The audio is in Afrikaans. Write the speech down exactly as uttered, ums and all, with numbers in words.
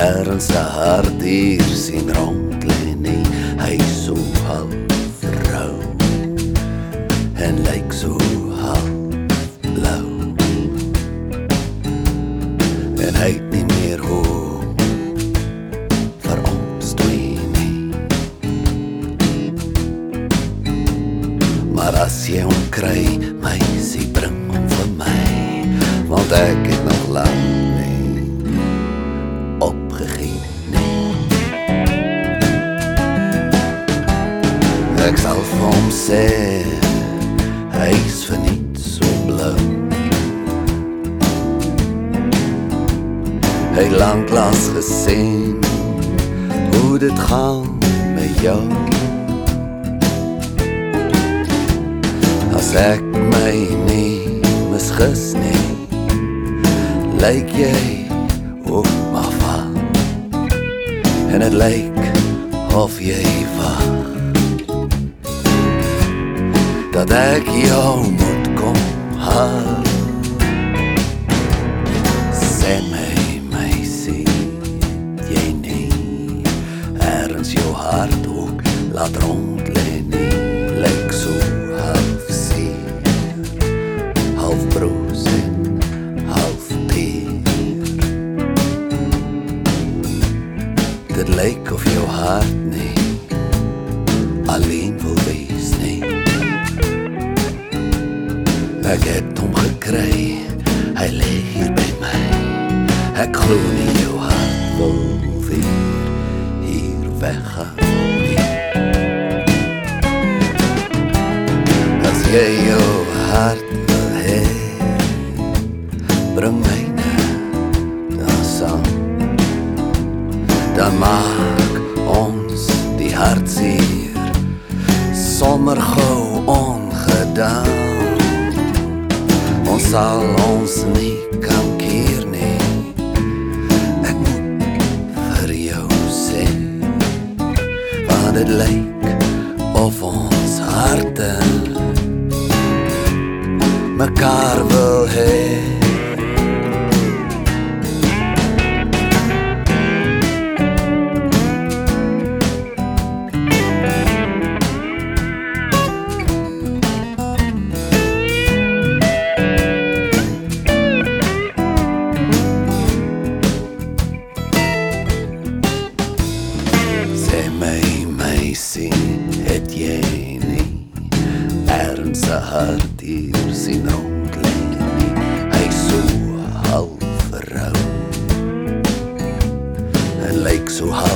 Herren se hart hier sien rondlê nie, hy so half rou en lyk so half blou, en hy het nie meer hoop vir ons twee nie. Maar as jy hom kry, meisie, bring hom vir my, want ek het nog lang nie opgegee nie. Ek sal vir hom sê, hy is verniet so blou. Hy langklaas gesien hoe dit gaan met jou. As ek my nie misgis nie, lyk jy ook maar van, en het lyk of jy wag dat ek jou moet kom haal. Sê my, meisie, jy nie ergens jou hart ook laat rondlê nie, lyk so half seer, half broos en half teer. Dit lyk of jou hart nie alleen wil wees nie. Ek het hom gekry, hy lê hier by my. Ek glo nie jou hart wil weer hier weggaan nie. As jy jou hart wil hê, bring my dan saam, dan maak ons die hartseer sommer gou ongedaan. Ons sal ons nie kan keer nie, ek moet vir jou sê, want het lyk of ons harte mekaar wil hê. Het jy nie ergens se hart hier sien rondlê nie, hy so half rou en lyk so half